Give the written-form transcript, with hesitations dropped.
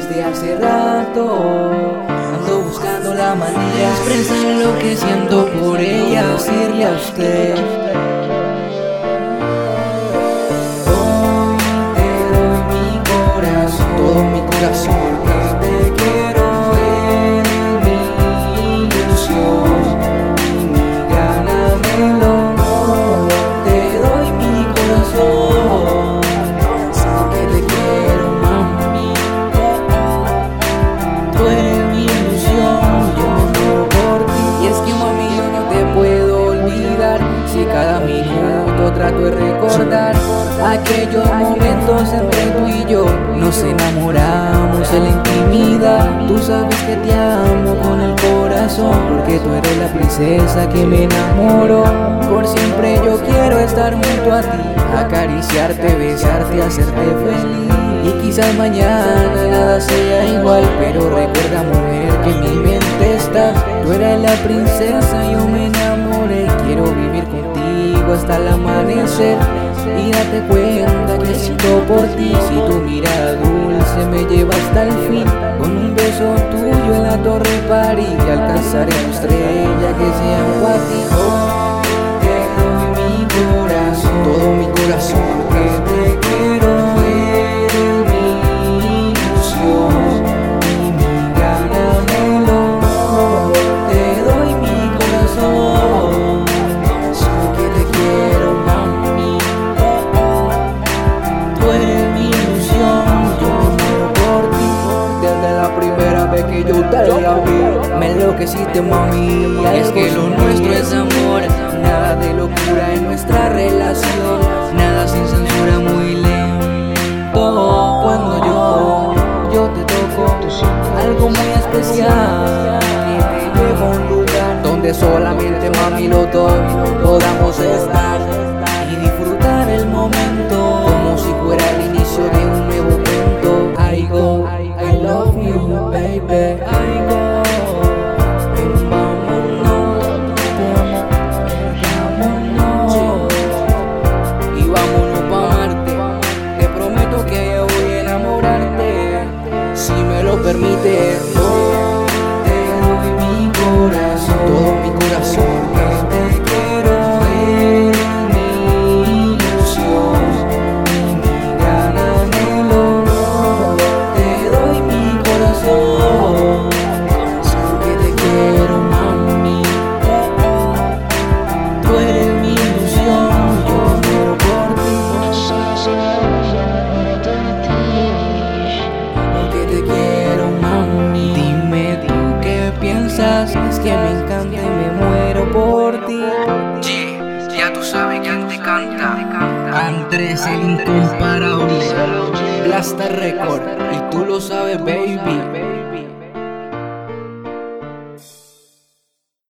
desde hace rato. Ando buscando la manera de expresar lo que siento por ella, decirle a usted. Hoy te doy mi corazón, todo mi corazón, porque te quiero, eres mi ilusión y mi gran anhelo. Te doy mi corazón, porque te quiero, mami. Tú eres mi ilusión, yo me muero por ti. Y es que, mami, yo no te puedo olvidar. Si cada minuto trato de recordar aquellos momentos entre tú y yo, nos enamoramos en la intimidad. Tú sabes que te amo con el corazón, porque tú eres la princesa que me enamoró. Por siempre yo quiero estar junto a ti, acariciarte, besarte, hacerte feliz. Y quizás mañana nada sea igual, pero recuerda, mujer, que en mi mente estás. Tú eres la princesa, yo me enamoré. Quiero vivir contigo hasta el amanecer. Y date cuenta que siento por ti. Si tu mirada dulce me lleva hasta el fin, con un beso tuyo en la Torre París alcanzaré tu estrella que sea para ti. Oh, te doy mi corazón, todo mi corazón, porque te quiero, eres mi ilusión y mi gran anhelo. Te doy mi corazón, porque te quiero, mami. Tú eres mi ilusión, yo me muero por ti. Desde la primera vez que yo te la vi, me enloqueciste, mami. Es que lo nuestro es amor, nada de locura en nuestra relación, nada sin censura, muy lento. Cuando yo te toco, algo muy especial, y te llevo a un lugar donde solamente, mami, los dos podamos estar y disfrutar el momento como si fuera el inicio de un nuevo cuento. I go, I love you, baby. I go, ven, vámonos, vámonos, y vámonos pa' Marte. Te prometo que yo voy a enamorarte, si me lo permites. Oh, te doy mi corazón, todo mi corazón, que te quiero, eres mi ilusión y mi gran anhelo. Te doy mi corazón, porque te quiero, mami. Tú eres mi ilusión, yo muero por ti, porque te quiero, mami. Dime tú qué piensas, es que me encanta y me muero por ti. Ya tú sabes quién te canta. Andrés el incomparable, Blasta Record, y tú lo sabes, baby.